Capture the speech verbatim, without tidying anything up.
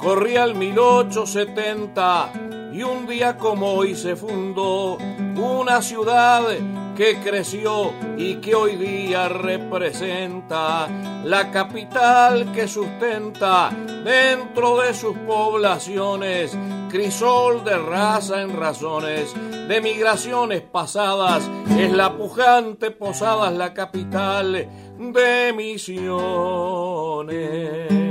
Corría el mil ochocientos setenta y un día como hoy se fundó una ciudad que creció y que hoy día representa la capital que sustenta dentro de sus poblaciones crisol de raza en razones de migraciones pasadas. Es la pujante Posadas, la capital de Misiones.